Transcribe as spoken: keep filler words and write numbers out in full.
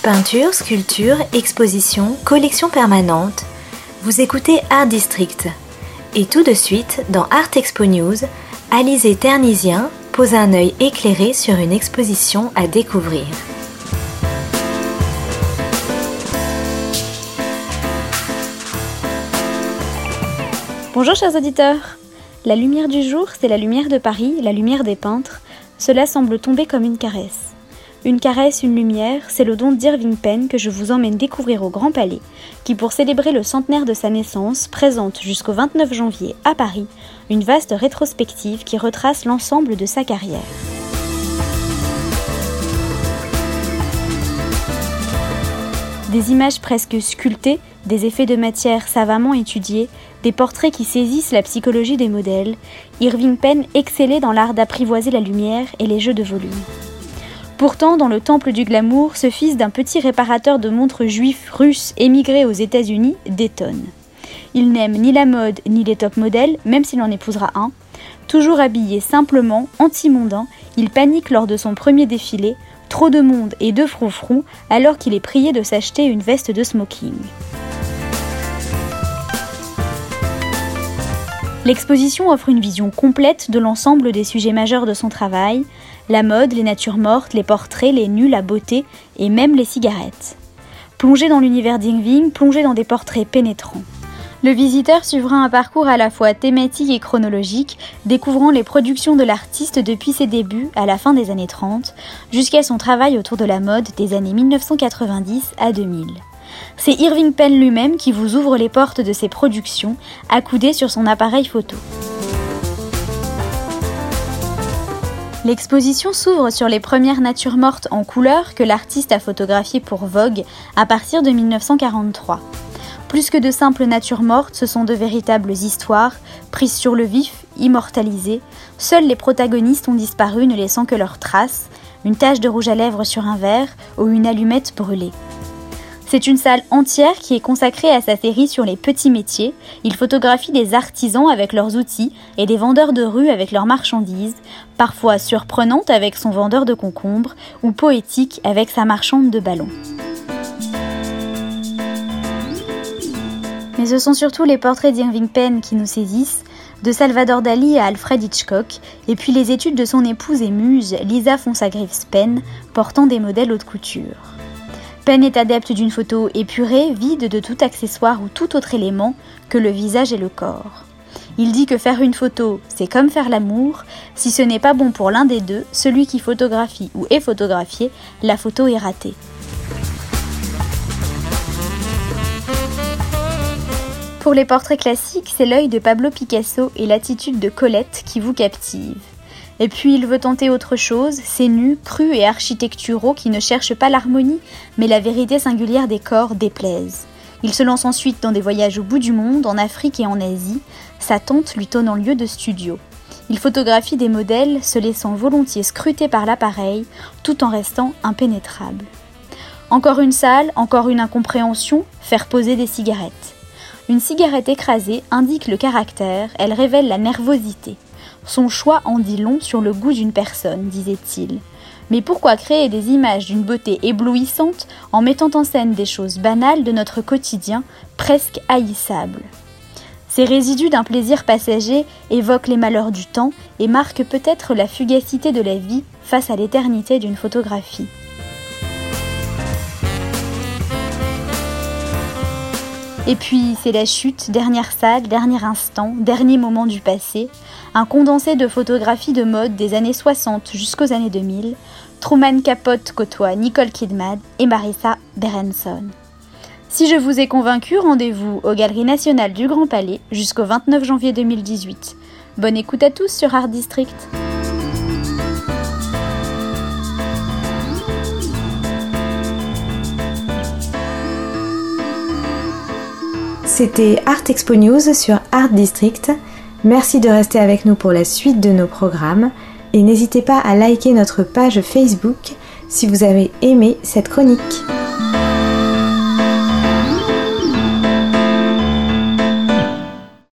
Peinture, sculpture, exposition, collection permanente. Vous écoutez Art District. Et tout de suite, dans Art Expo News, Alizé Ternisien pose un œil éclairé sur une exposition à découvrir. Bonjour chers auditeurs. La lumière du jour, c'est la lumière de Paris, la lumière des peintres. Cela semble tomber comme une caresse. Une caresse, une lumière, c'est le don d'Irving Penn que je vous emmène découvrir au Grand Palais, qui pour célébrer le centenaire de sa naissance, présente jusqu'au vingt-neuf janvier à Paris une vaste rétrospective qui retrace l'ensemble de sa carrière. Des images presque sculptées, des effets de matière savamment étudiés, des portraits qui saisissent la psychologie des modèles, Irving Penn excellait dans l'art d'apprivoiser la lumière et les jeux de volume. Pourtant, dans le temple du glamour, ce fils d'un petit réparateur de montres juif russe émigré aux États-Unis détonne. Il n'aime ni la mode ni les top modèles, même s'il en épousera un. Toujours habillé simplement, anti-mondain, il panique lors de son premier défilé, trop de monde et de froufrou, alors qu'il est prié de s'acheter une veste de smoking. L'exposition offre une vision complète de l'ensemble des sujets majeurs de son travail, la mode, les natures mortes, les portraits, les nus, la beauté et même les cigarettes. Plongé dans l'univers d'Irving, plongé dans des portraits pénétrants. Le visiteur suivra un parcours à la fois thématique et chronologique, découvrant les productions de l'artiste depuis ses débuts à la fin des années trente, jusqu'à son travail autour de la mode des années mille neuf cent quatre-vingt-dix à deux mille. C'est Irving Penn lui-même qui vous ouvre les portes de ses productions, accoudé sur son appareil photo. L'exposition s'ouvre sur les premières natures mortes en couleur que l'artiste a photographiées pour Vogue à partir de mille neuf cent quarante-trois. Plus que de simples natures mortes, ce sont de véritables histoires, prises sur le vif, immortalisées. Seuls les protagonistes ont disparu, ne laissant que leurs traces, une tache de rouge à lèvres sur un verre ou une allumette brûlée. C'est une salle entière qui est consacrée à sa série sur les petits métiers. Il photographie des artisans avec leurs outils et des vendeurs de rue avec leurs marchandises, parfois surprenantes avec son vendeur de concombres ou poétique avec sa marchande de ballons. Mais ce sont surtout les portraits d'Irving Penn qui nous saisissent, de Salvador Dali à Alfred Hitchcock, et puis les études de son épouse et muse, Lisa Fonsagrifs Penn, portant des modèles haute couture. Penn est adepte d'une photo épurée, vide de tout accessoire ou tout autre élément que le visage et le corps. Il dit que faire une photo, c'est comme faire l'amour. Si ce n'est pas bon pour l'un des deux, celui qui photographie ou est photographié, la photo est ratée. Pour les portraits classiques, c'est l'œil de Pablo Picasso et l'attitude de Colette qui vous captivent. Et puis il veut tenter autre chose, ces nus, crus et architecturaux qui ne cherchent pas l'harmonie, mais la vérité singulière des corps déplaisent. Il se lance ensuite dans des voyages au bout du monde, en Afrique et en Asie. Sa tante lui donne en lieu de studio. Il photographie des modèles, se laissant volontiers scruter par l'appareil, tout en restant impénétrable. Encore une salle, encore une incompréhension, faire poser des cigarettes. Une cigarette écrasée indique le caractère, elle révèle la nervosité. Son choix en dit long sur le goût d'une personne, disait-il. Mais pourquoi créer des images d'une beauté éblouissante en mettant en scène des choses banales de notre quotidien, presque haïssables ? Ces résidus d'un plaisir passager évoquent les malheurs du temps et marquent peut-être la fugacité de la vie face à l'éternité d'une photographie. Et puis, c'est la chute, dernière salle, dernier instant, dernier moment du passé, un condensé de photographies de mode des années soixante jusqu'aux années deux mille. Truman Capote côtoie Nicole Kidman et Marissa Berenson. Si je vous ai convaincu, rendez-vous aux Galeries Nationales du Grand Palais jusqu'au vingt-neuf janvier deux mille dix-huit. Bonne écoute à tous sur Art District. C'était Art Expo News sur Art District. Merci de rester avec nous pour la suite de nos programmes et n'hésitez pas à liker notre page Facebook si vous avez aimé cette chronique.